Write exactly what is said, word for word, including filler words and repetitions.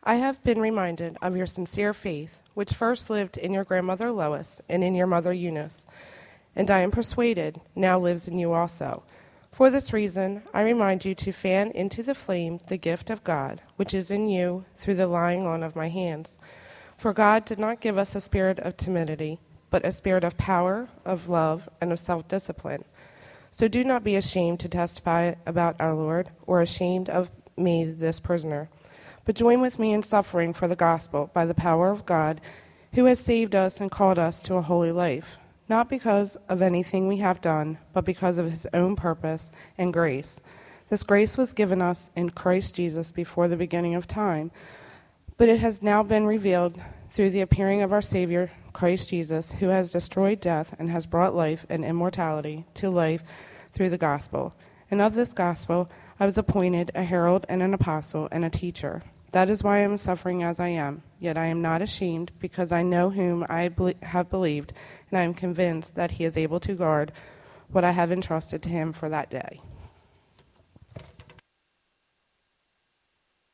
I have been reminded of your sincere faith, which first lived in your grandmother Lois and in your mother Eunice, and I am persuaded now lives in you also. For this reason, I remind you to fan into the flame the gift of God, which is in you through the laying on of my hands. For God did not give us a spirit of timidity, but a spirit of power, of love, and of self-discipline. So do not be ashamed to testify about our Lord, or ashamed of me, this prisoner. But join with me in suffering for the gospel by the power of God, who has saved us and called us to a holy life, not because of anything we have done, but because of his own purpose and grace. This grace was given us in Christ Jesus before the beginning of time, but it has now been revealed through the appearing of our Savior, Christ Jesus, who has destroyed death and has brought life and immortality to life through the gospel. And of this gospel I was appointed a herald and an apostle and a teacher. That is why I am suffering as I am, yet I am not ashamed, because I know whom I be- have believed, and I am convinced that he is able to guard what I have entrusted to him for that day.